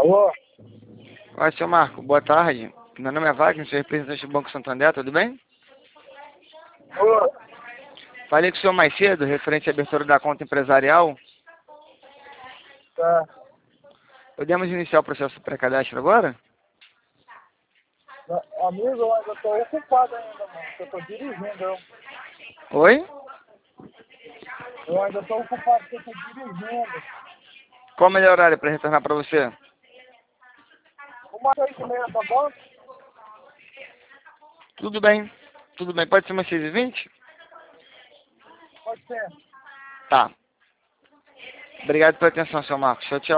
Alô? Oi, seu Marco, boa tarde. Meu nome é Wagner, sou representante do Banco Santander, tudo bem? Alô? Falei com o senhor mais cedo, referente à abertura da conta empresarial. Tá. Podemos iniciar o processo pré-cadastro agora? Amigo, eu ainda tô ocupado ainda, mano. Eu tô dirigindo. Oi? Eu ainda tô ocupado porque eu tô dirigindo. Qual o melhor horário para retornar para você? Uma 6h30, tá bom? Tudo bem, tudo bem. Pode ser umas 6h20? Pode ser. Tá. Obrigado pela atenção, seu Marcos. Tchau, tchau.